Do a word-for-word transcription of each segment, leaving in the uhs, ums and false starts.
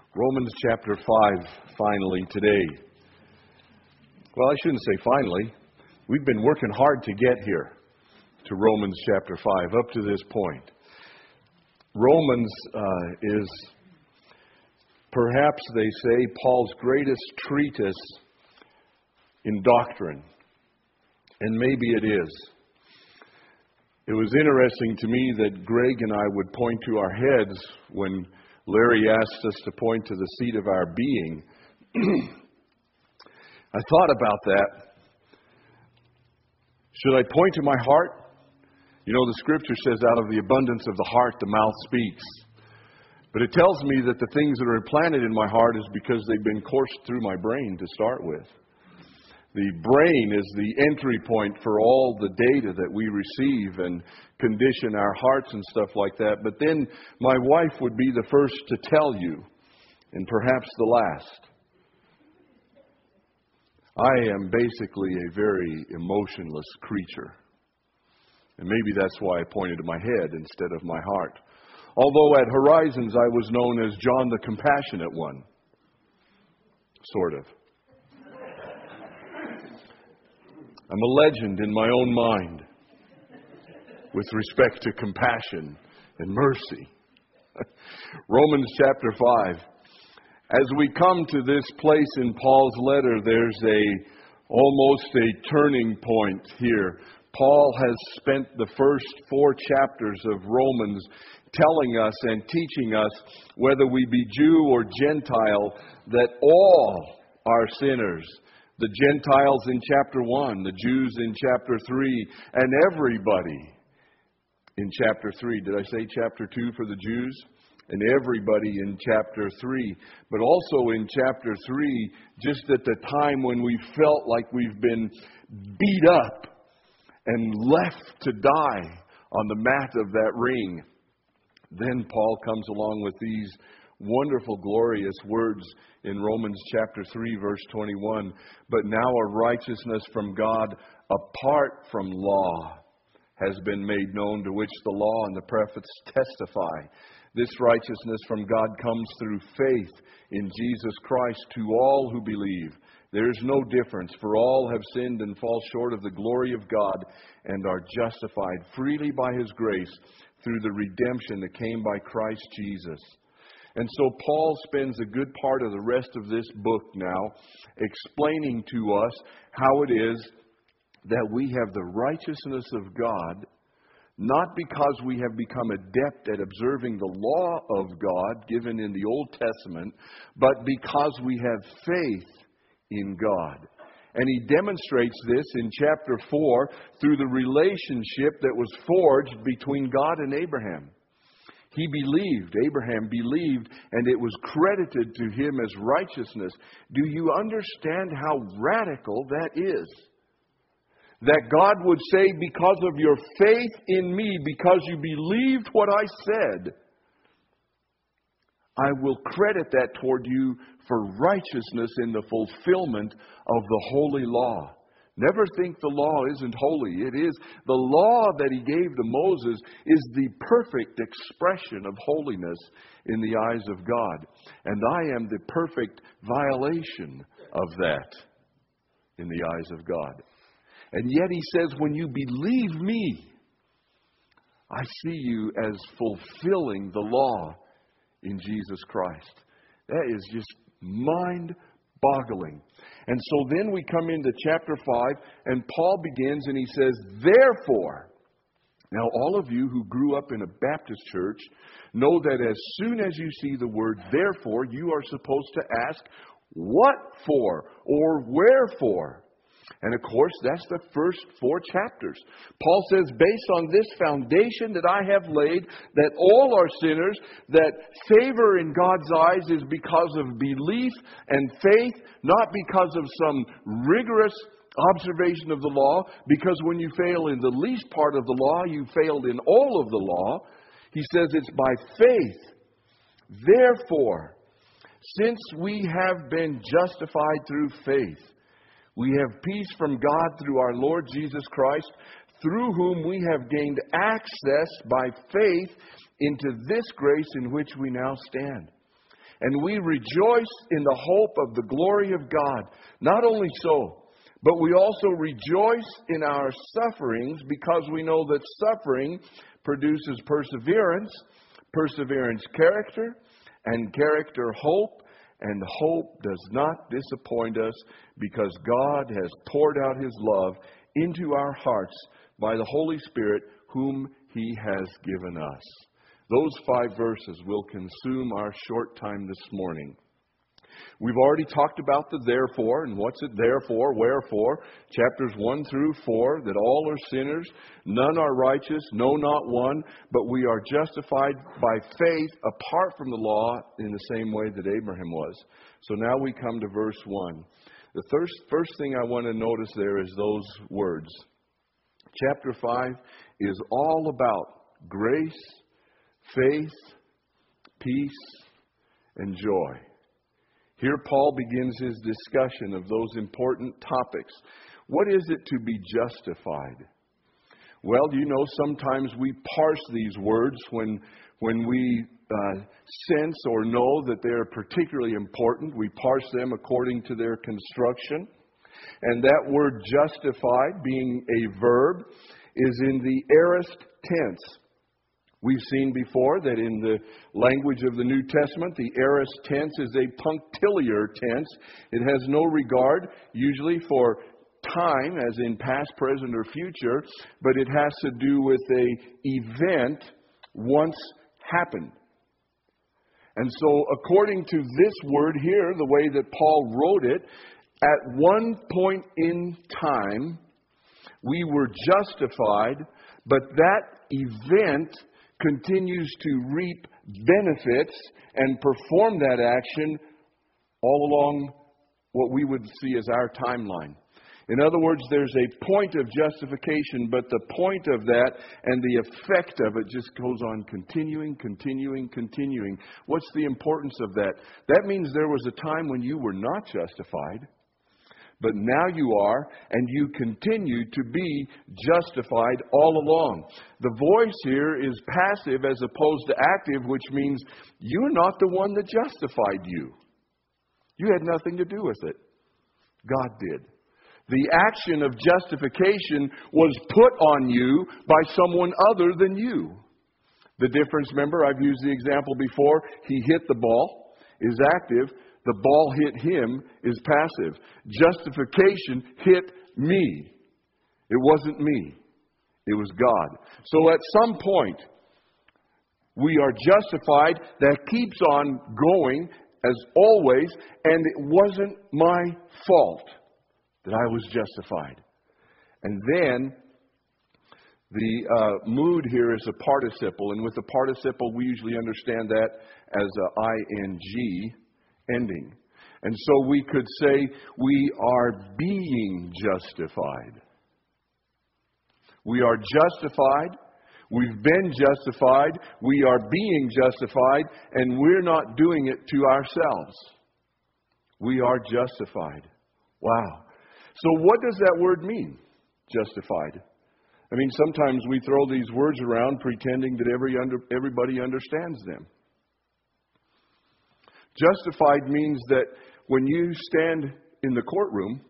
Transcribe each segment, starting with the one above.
Romans chapter five, finally, today. Well, I shouldn't say finally. We've been working hard to get here to Romans chapter five, up to this point. Romans uh, is, perhaps they say, Paul's greatest treatise in doctrine. And maybe it is. It was interesting to me that Greg and I would point to our heads when Larry asked us to point to the seat of our being. I thought about that. Should I point to my heart? You know, the scripture says, out of the abundance of the heart, the mouth speaks. But it tells me that the things that are implanted in my heart is because they've been coursed through my brain to start with. The brain is the entry point for all the data that we receive and condition our hearts and stuff like that. But then my wife would be the first to tell you, and perhaps the last. I am basically a very emotionless creature. And maybe that's why I pointed to my head instead of my heart. Although at Horizons I was known as John the Compassionate One. Sort of. I'm a legend in my own mind with respect to compassion and mercy. Romans chapter five. As we come to this place in Paul's letter, there's a almost a turning point here. Paul has spent the first four chapters of Romans telling us and teaching us, whether we be Jew or Gentile, that all are sinners. The Gentiles in chapter one, the Jews in chapter three, and everybody in chapter three. Did I say chapter two for the Jews? And everybody in chapter three. But also in chapter three, just at the time when we felt like we've been beat up and left to die on the mat of that ring, then Paul comes along with these wonderful, glorious words in Romans chapter three, verse twenty-one. But now a righteousness from God apart from law has been made known, to which the law and the prophets testify. This righteousness from God comes through faith in Jesus Christ to all who believe. There is no difference, for all have sinned and fall short of the glory of God and are justified freely by His grace through the redemption that came by Christ Jesus. And so Paul spends a good part of the rest of this book now explaining to us how it is that we have the righteousness of God, not because we have become adept at observing the law of God given in the Old Testament, but because we have faith in God. And he demonstrates this in chapter four through the relationship that was forged between God and Abraham. He believed, Abraham believed, and it was credited to him as righteousness. Do you understand how radical that is? That God would say, because of your faith in me, because you believed what I said, I will credit that toward you for righteousness in the fulfillment of the holy law. Never think the law isn't holy. It is. The law that he gave to Moses is the perfect expression of holiness in the eyes of God. And I am the perfect violation of that in the eyes of God. And yet he says, when you believe me, I see you as fulfilling the law in Jesus Christ. That is just mind-boggling. And so then we come into chapter five, and Paul begins and he says, therefore. Now all of you who grew up in a Baptist church know that as soon as you see the word therefore, you are supposed to ask, what for or wherefore? And of course, that's the first four chapters. Paul says, based on this foundation that I have laid, that all are sinners, that favor in God's eyes is because of belief and faith, not because of some rigorous observation of the law, because when you fail in the least part of the law, you failed in all of the law. He says it's by faith. Therefore, since we have been justified through faith, we have peace from God through our Lord Jesus Christ, through whom we have gained access by faith into this grace in which we now stand. And we rejoice in the hope of the glory of God. Not only so, but we also rejoice in our sufferings, because we know that suffering produces perseverance, perseverance character, and character hope. And hope does not disappoint us, because God has poured out His love into our hearts by the Holy Spirit, whom He has given us. Those five verses will consume our short time this morning. We've already talked about the therefore, and what's it there for, wherefore. Chapters one through four, that all are sinners, none are righteous, no, not one, but we are justified by faith apart from the law, in the same way that Abraham was. So now we come to verse one. The first, first thing I want to notice there is those words. Chapter five is all about grace, faith, peace, and joy. Here Paul begins his discussion of those important topics. What is it to be justified? Well, you know, sometimes we parse these words when, when we uh, sense or know that they're particularly important. We parse them according to their construction. And that word justified, being a verb, is in the aorist tense. We've seen before that in the language of the New Testament, the aorist tense is a punctiliar tense. It has no regard, usually, for time, as in past, present, or future, but it has to do with an event once happened. And so, according to this word here, the way that Paul wrote it, at one point in time, we were justified, but that event continues to reap benefits and perform that action all along what we would see as our timeline. In other words, there's a point of justification, but the point of that and the effect of it just goes on continuing, continuing, continuing. What's the importance of that? That means there was a time when you were not justified, but now you are, and you continue to be justified all along. The voice here is passive as opposed to active, which means you're not the one that justified you. You had nothing to do with it. God did. The action of justification was put on you by someone other than you. The difference, remember, I've used the example before. He hit the ball, is active. The ball hit him, is passive. Justification hit me. It wasn't me. It was God. So at some point, we are justified. That keeps on going, as always, and it wasn't my fault that I was justified. And then, the uh, mood here is a participle, and with the participle, we usually understand that as a ing ending. And so we could say we are being justified. We are justified. We've been justified. We are being justified, and we're not doing it to ourselves. We are justified. Wow. So what does that word mean, justified? I mean, sometimes we throw these words around pretending that every under, everybody understands them. Justified means that when you stand in the courtroom,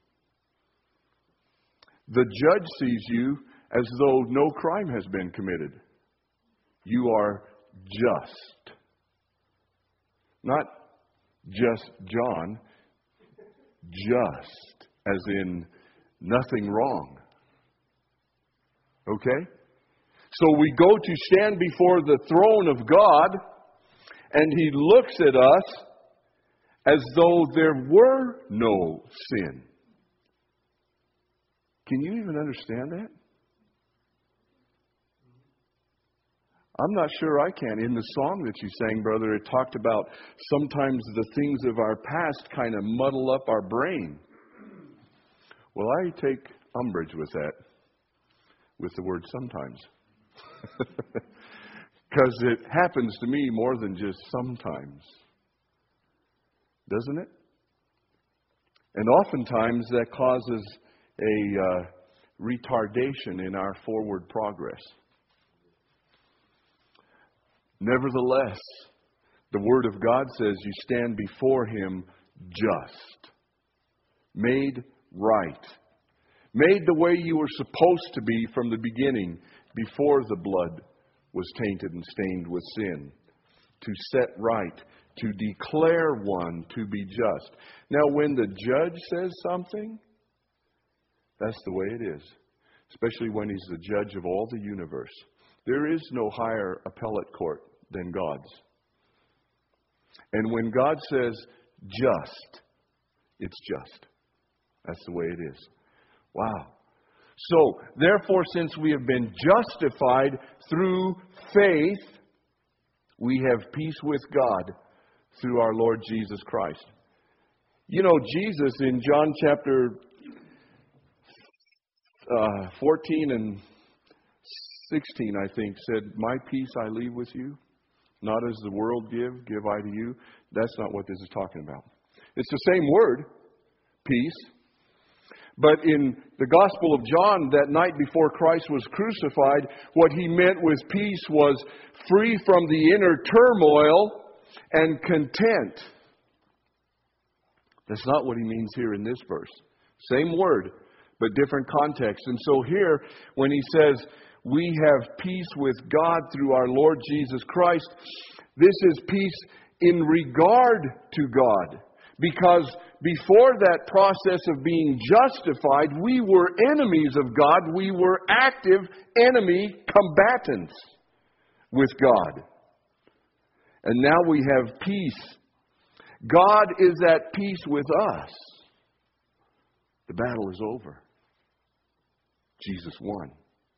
the judge sees you as though no crime has been committed. You are just. Not just John, just, as in nothing wrong. Okay? So we go to stand before the throne of God, and He looks at us as though there were no sin. Can you even understand that? I'm not sure I can. In the song that you sang, brother, it talked about sometimes the things of our past kind of muddle up our brain. Well, I take umbrage with that, with the word sometimes. Because it happens to me more than just sometimes. Doesn't it? And oftentimes that causes a uh, retardation in our forward progress. Nevertheless, The Word of God says you stand before Him just, made right, made the way you were supposed to be from the beginning, before the blood was tainted and stained with sin, to set right, to declare one to be just. Now, when the judge says something, that's the way it is, especially when He's the judge of all the universe. There is no higher appellate court than God's. And when God says just, it's just. That's the way it is. Wow. So, therefore, since we have been justified through faith, we have peace with God through our Lord Jesus Christ. You know, Jesus in John chapter uh, fourteen and sixteen, I think, said, "My peace I leave with you. Not as the world give, give I to you." That's not what this is talking about. It's the same word, peace. But in the Gospel of John, that night before Christ was crucified, what He meant with peace was free from the inner turmoil and content. That's not what He means here in this verse. Same word, but different context. And so here, when He says, we have peace with God through our Lord Jesus Christ, this is peace in regard to God. Because before that process of being justified, we were enemies of God. We were active enemy combatants with God. And now we have peace. God is at peace with us. The battle is over. Jesus won.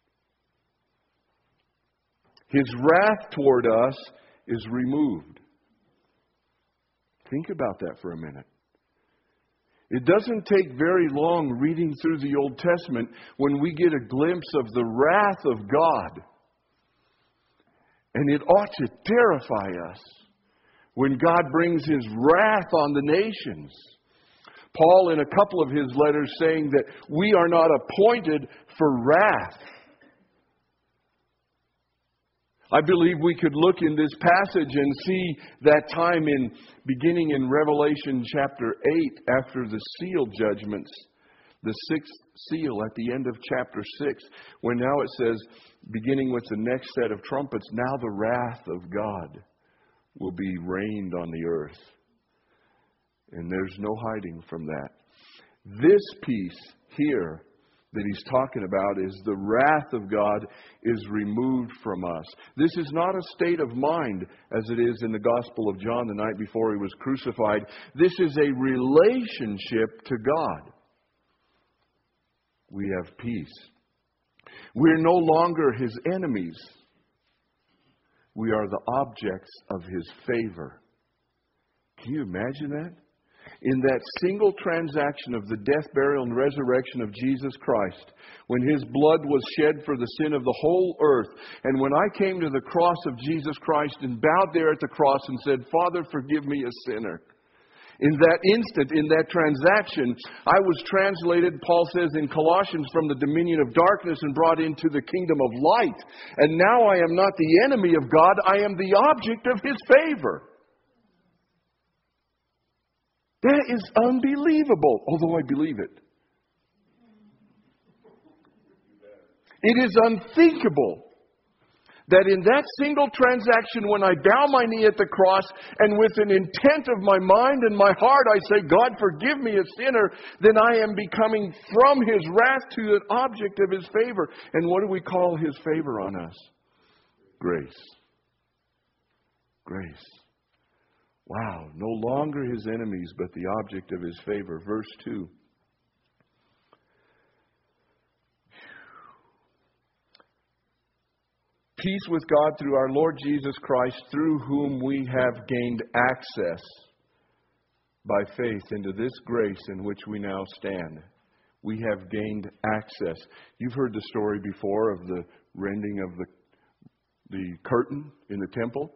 His wrath toward us is removed. Think about that for a minute. It doesn't take very long reading through the Old Testament when we get a glimpse of the wrath of God. And it ought to terrify us when God brings His wrath on the nations. Paul, in a couple of his letters, saying that we are not appointed for wrath. I believe we could look in this passage and see that time in beginning in Revelation chapter eight, after the seal judgments, the sixth seal at the end of chapter six, when now it says, beginning with the next set of trumpets, now the wrath of God will be rained on the earth. And there's no hiding from that. This piece here that he's talking about is the wrath of God is removed from us. This is not a state of mind as it is in the Gospel of John the night before He was crucified. This is a relationship to God. We have peace. We're no longer His enemies. We are the objects of His favor. Can you imagine that? In that single transaction of the death, burial, and resurrection of Jesus Christ, when His blood was shed for the sin of the whole earth, and when I came to the cross of Jesus Christ and bowed there at the cross and said, "Father, forgive me, a sinner," in that instant, in that transaction, I was translated, Paul says in Colossians, from the dominion of darkness and brought into the kingdom of light. And now I am not the enemy of God, I am the object of His favor. That is unbelievable, although I believe it. It is unthinkable that in that single transaction, when I bow my knee at the cross and with an intent of my mind and my heart, I say, "God, forgive me, a sinner," then I am becoming from His wrath to an object of His favor. And what do we call His favor on us? Grace. Grace. Wow, no longer His enemies, but the object of His favor. Verse two. Peace with God through our Lord Jesus Christ, through whom we have gained access by faith into this grace in which we now stand. We have gained access. You've heard the story before of the rending of the, the curtain in the temple.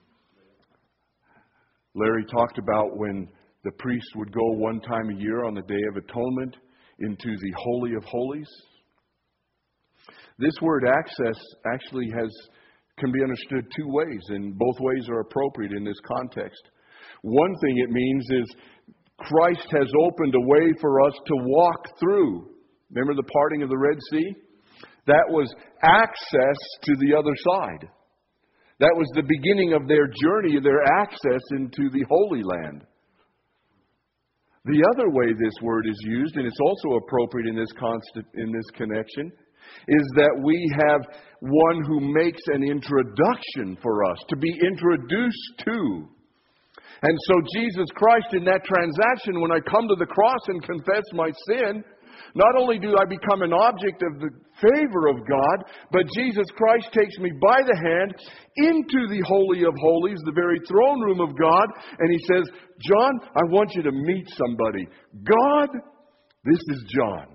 Larry talked about when the priest would go one time a year on the Day of Atonement into the Holy of Holies. This word access actually has can be understood two ways, and both ways are appropriate in this context. One thing it means is Christ has opened a way for us to walk through. Remember the parting of the Red Sea? That was access to the other side. That was the beginning of their journey, their access into the Holy Land. The other way this word is used, and it's also appropriate in this constant, in this connection, is that we have one who makes an introduction for us, to be introduced to. And so Jesus Christ, in that transaction, when I come to the cross and confess my sin, not only do I become an object of the favor of God, but Jesus Christ takes me by the hand into the Holy of Holies, the very throne room of God, and He says, John, I want you to meet somebody. God, this is John.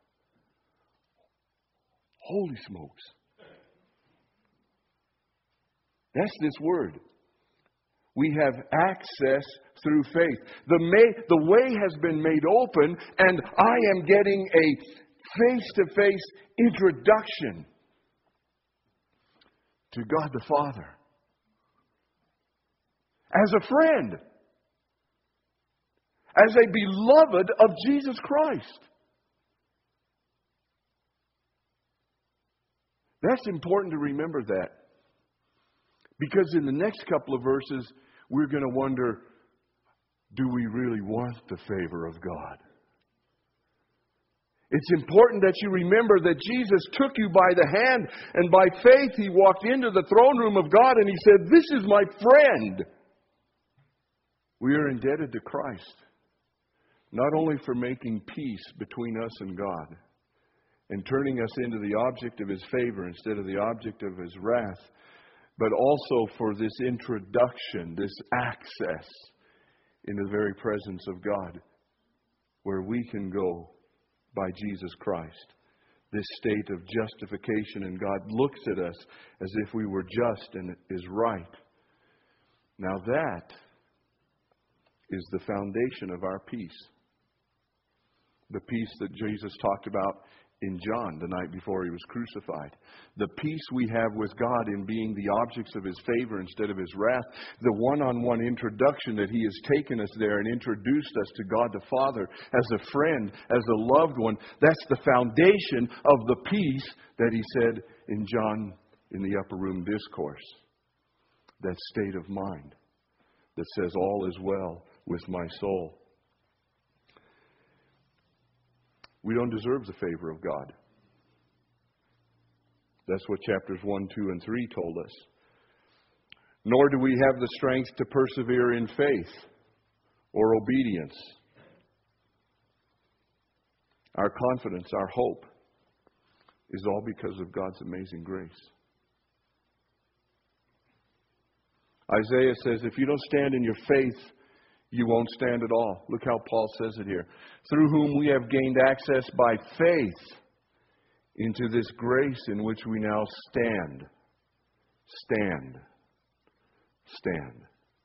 Holy smokes. That's this word. We have access through faith. The, may, the way has been made open, and I am getting a face-to-face introduction to God the Father. As a friend. As a beloved of Jesus Christ. That's important to remember that. Because in the next couple of verses, we're going to wonder, do we really want the favor of God? It's important that you remember that Jesus took you by the hand, and by faith He walked into the throne room of God and He said, this is my friend. We are indebted to Christ, not only for making peace between us and God, and turning us into the object of His favor instead of the object of His wrath, but also for this introduction, this access into the very presence of God, where we can go by Jesus Christ. This state of justification, and God looks at us as if we were just and is right. Now that is the foundation of our peace. The peace that Jesus talked about in John the night before He was crucified. The peace we have with God in being the objects of His favor instead of His wrath. The one-on-one introduction that He has taken us there and introduced us to God the Father as a friend, as a loved one. That's the foundation of the peace that He said in John in the upper room discourse. That state of mind that says all is well with my soul. We don't deserve the favor of God. That's what chapters one, two, and three told us. Nor do we have the strength to persevere in faith or obedience. Our confidence, our hope, is all because of God's amazing grace. Isaiah says, if you don't stand in your faith, you won't stand at all. Look how Paul says it here. Through whom we have gained access by faith into this grace in which we now stand. Stand. Stand.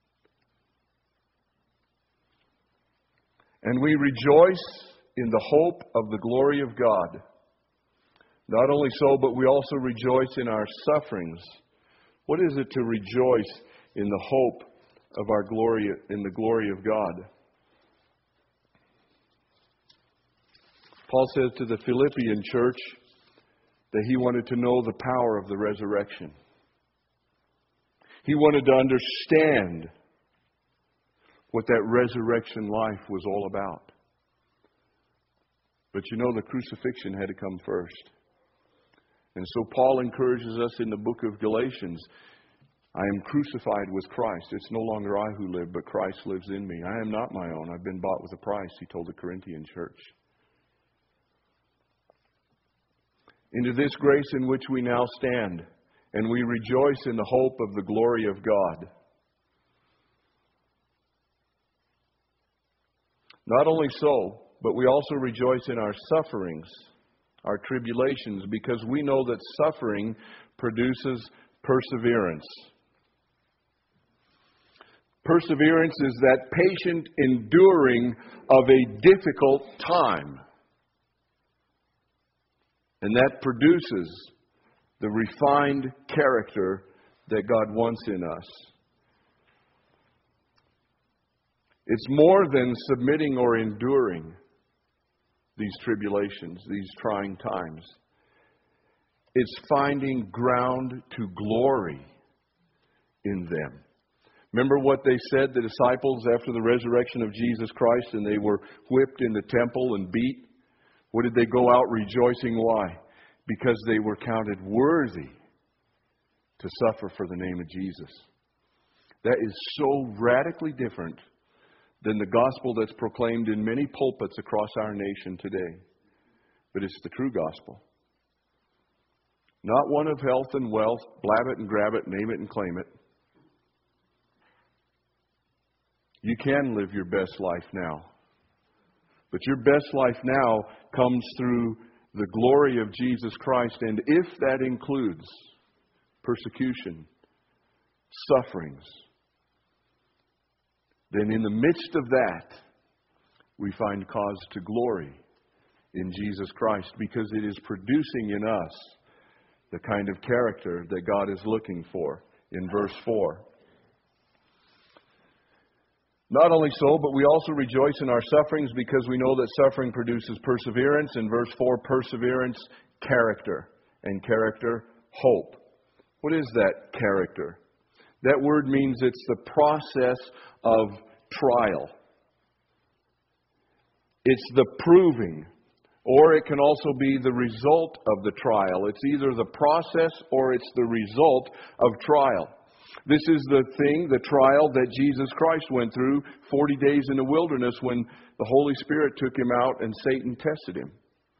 And we rejoice in the hope of the glory of God. Not only so, but we also rejoice in our sufferings. What is it to rejoice in the hope of our glory, in the glory of God? Paul says to the Philippian church that he wanted to know the power of the resurrection. He wanted to understand what that resurrection life was all about. But you know, the crucifixion had to come first. And so Paul encourages us in the book of Galatians, I am crucified with Christ. It's no longer I who live, but Christ lives in me. I am not my own. I've been bought with a price, he told the Corinthian church. Into this grace in which we now stand, and we rejoice in the hope of the glory of God. Not only so, but we also rejoice in our sufferings, our tribulations, because we know that suffering produces perseverance. Perseverance is that patient enduring of a difficult time. And that produces the refined character that God wants in us. It's more than submitting or enduring these tribulations, these trying times. It's finding ground to glory in them. Remember what they said, the disciples, after the resurrection of Jesus Christ, and they were whipped in the temple and beat? What did they go out rejoicing? Why? Because they were counted worthy to suffer for the name of Jesus. That is so radically different than the gospel that's proclaimed in many pulpits across our nation today. But it's the true gospel. Not one of health and wealth, blab it and grab it, name it and claim it. You can live your best life now. But your best life now comes through the glory of Jesus Christ. And if that includes persecution, sufferings, then in the midst of that, we find cause to glory in Jesus Christ, because it is producing in us the kind of character that God is looking for in verse four. Not only so, but we also rejoice in our sufferings, because we know that suffering produces perseverance. In verse four, perseverance, character, and character, hope. What is that character? That word means it's the process of trial. It's the proving, or it can also be the result of the trial. It's either the process or it's the result of trial. This is the thing, the trial that Jesus Christ went through forty days in the wilderness when the Holy Spirit took him out and Satan tested him.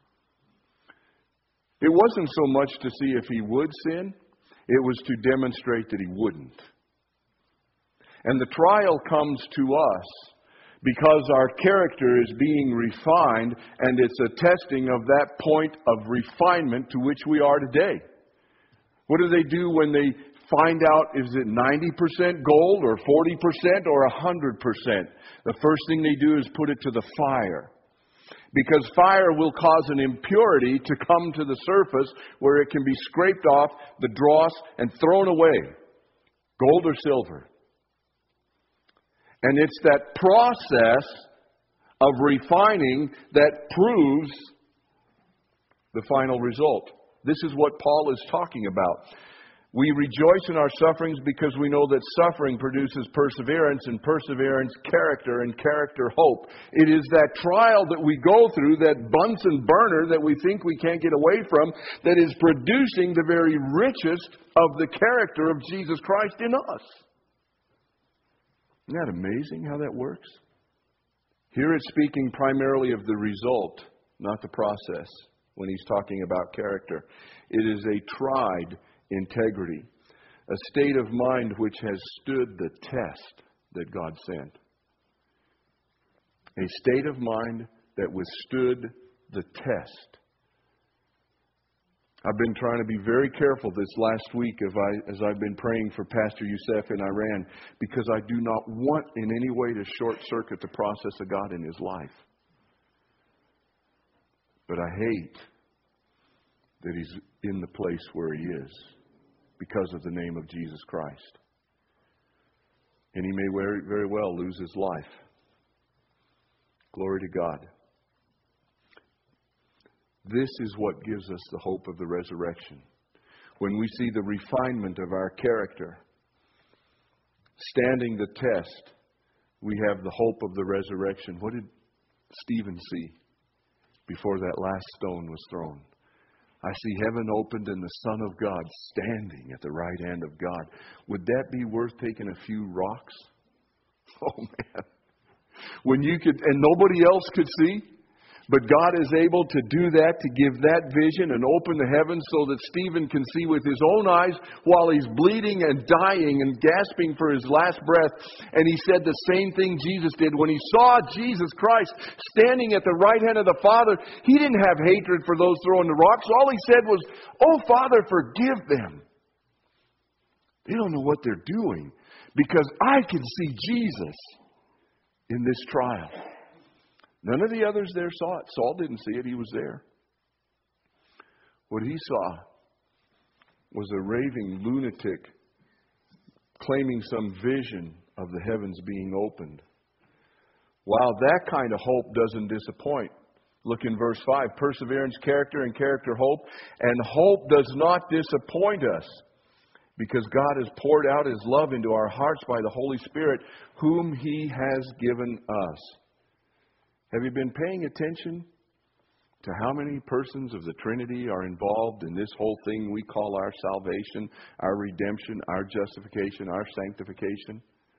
It wasn't so much to see if he would sin, it was to demonstrate that he wouldn't. And the trial comes to us because our character is being refined, and it's a testing of that point of refinement to which we are today. What do they do when they find out, is it ninety percent gold or forty percent or one hundred percent? The first thing they do is put it to the fire. Because fire will cause an impurity to come to the surface where it can be scraped off the dross and thrown away. Gold or silver. And it's that process of refining that proves the final result. This is what Paul is talking about. We rejoice in our sufferings because we know that suffering produces perseverance, and perseverance, character, and character, hope. It is that trial that we go through, that Bunsen burner that we think we can't get away from, that is producing the very richest of the character of Jesus Christ in us. Isn't that amazing how that works? Here it's speaking primarily of the result, not the process, when he's talking about character. It is a tried integrity, a state of mind which has stood the test that God sent. A state of mind that withstood the test. I've been trying to be very careful this last week as, I, as I've been praying for Pastor Youssef in Iran, because I do not want in any way to short-circuit the process of God in his life. But I hate that he's in the place where he is because of the name of Jesus Christ. And he may very, very well lose his life. Glory to God. This is what gives us the hope of the resurrection. When we see the refinement of our character standing the test, we have the hope of the resurrection. What did Stephen see before that last stone was thrown? I see heaven opened and the Son of God standing at the right hand of God. Would that be worth taking a few rocks? Oh man. When you could, and nobody else could see? But God is able to do that, to give that vision and open the heavens so that Stephen can see with his own eyes while he's bleeding and dying and gasping for his last breath. And he said the same thing Jesus did. When he saw Jesus Christ standing at the right hand of the Father, he didn't have hatred for those throwing the rocks. All he said was, "Oh, Father, forgive them. They don't know what they're doing, because I can see Jesus in this trial." None of the others there saw it. Saul didn't see it. He was there. What he saw was a raving lunatic claiming some vision of the heavens being opened. Wow, that kind of hope doesn't disappoint. Look in verse five. Perseverance, character, and character, hope. And hope does not disappoint us, because God has poured out His love into our hearts by the Holy Spirit, whom He has given us. Have you been paying attention to how many persons of the Trinity are involved in this whole thing we call our salvation, our redemption, our justification, our sanctification?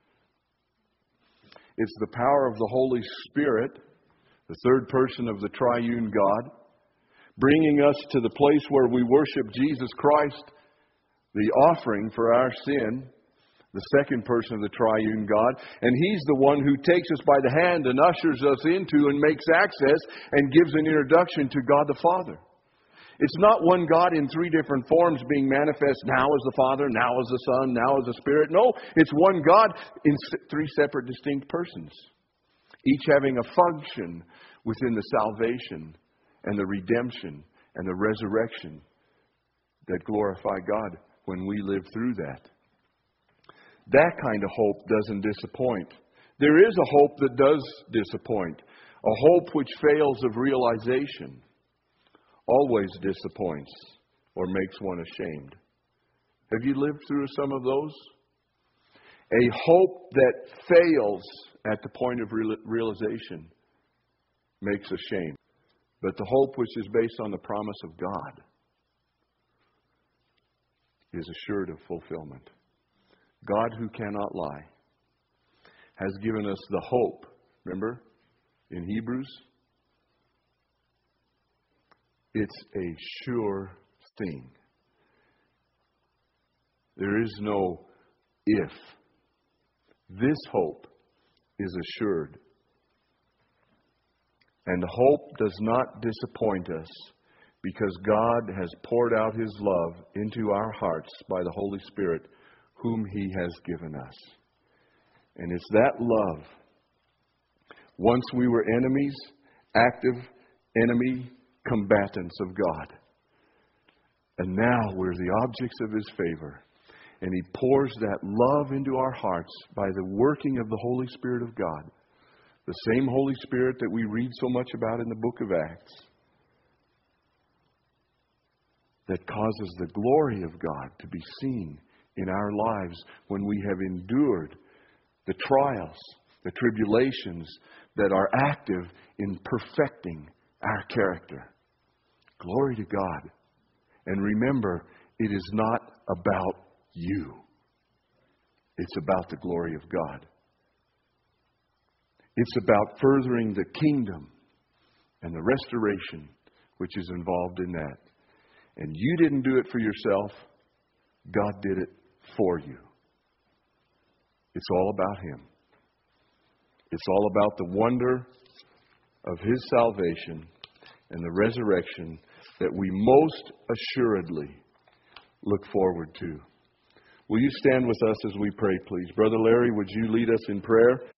It's the power of the Holy Spirit, the third person of the triune God, bringing us to the place where we worship Jesus Christ, the offering for our sin, the second person of the triune God. And He's the one who takes us by the hand and ushers us into and makes access and gives an introduction to God the Father. It's not one God in three different forms being manifest now as the Father, now as the Son, now as the Spirit. No, it's one God in three separate distinct persons, each having a function within the salvation and the redemption and the resurrection that glorify God when we live through that. That kind of hope doesn't disappoint. There is a hope that does disappoint. A hope which fails of realization always disappoints or makes one ashamed. Have you lived through some of those? A hope that fails at the point of realization makes ashamed. But the hope which is based on the promise of God is assured of fulfillment. God, who cannot lie, has given us the hope. Remember, in Hebrews, it's a sure thing. There is no if. This hope is assured. And hope does not disappoint us, because God has poured out His love into our hearts by the Holy Spirit, whom He has given us. And it's that love. Once we were enemies, active enemy combatants of God. And now we're the objects of His favor. And He pours that love into our hearts by the working of the Holy Spirit of God. The same Holy Spirit that we read so much about in the book of Acts. That causes the glory of God to be seen in our lives when we have endured the trials, the tribulations that are active in perfecting our character. Glory to God. And remember, it is not about you. It's about the glory of God. It's about furthering the kingdom and the restoration which is involved in that. And you didn't do it for yourself. God did it for you. It's all about Him. It's all about the wonder of His salvation and the resurrection that we most assuredly look forward to. Will you stand with us as we pray, please? Brother Larry, would you lead us in prayer?